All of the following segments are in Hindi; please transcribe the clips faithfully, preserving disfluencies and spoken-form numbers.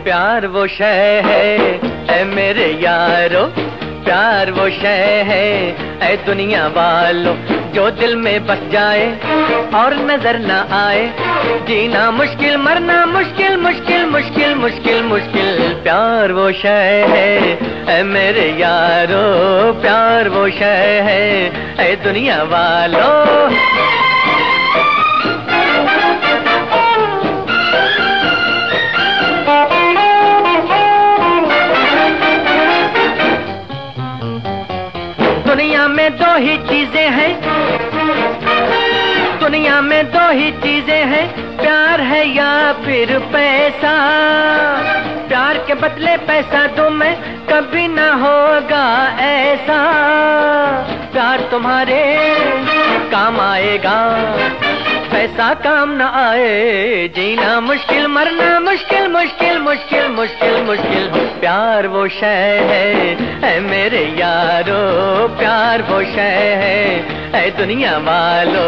प्यार वो शय है ऐ मेरे यारो, प्यार वो शय है ऐ दुनिया वालों, जो दिल में बस जाए और नजर न आए। जीना मुश्किल मरना मुश्किल मुश्किल मुश्किल मुश्किल मुश्किल, प्यार वो शय है ऐ मेरे यारो, प्यार वो शय है ऐ दुनिया वालों। दुनिया में दो ही चीजें हैं, दुनिया में दो ही चीजें हैं, प्यार है या फिर पैसा। प्यार के बदले पैसा दूं मैं, कभी ना होगा ऐसा। प्यार तुम्हारे काम आएगा, पैसा काम न आए। जीना मुश्किल मरना मुश्किल मुश्किल मुश्किल मुश्किल मुश्किल, प्यार वो शय है ऐ मेरे यारो, प्यार वो शय है ऐ दुनिया वालों।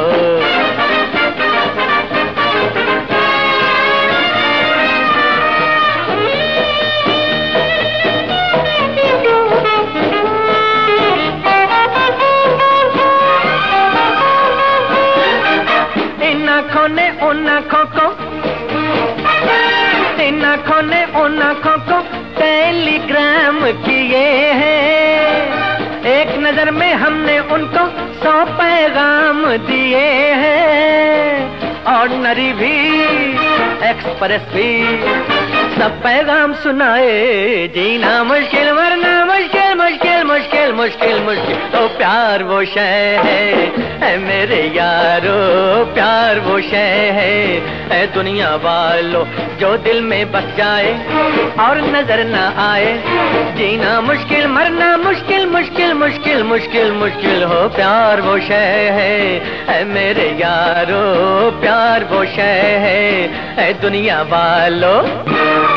आँखों ने उन आँखों को, इन आँखों ने उन आँखों को टेलीग्राम किए हैं। एक नजर में हमने उनको सौ पैगाम दिए हैं। ऑर्डिनरी भी एक्सप्रेस भी सब पैगाम सुनाए। जीना मुश्किल मरना मुश्किल मुश्किल मुश्किल मुश्किल मुश्किल, तो प्यार वो शय है ऐ मेरे यारो, प्यार वो शय है ऐ दुनिया वालों, जो दिल में बस जाए और नजर न आए। जीना मुश्किल मरना मुश्किल मुश्किल मुश्किल मुश्किल मुश्किल, हो प्यार वो शय है ऐ मेरे यारो, प्यार वो शय है ऐ दुनिया वालों।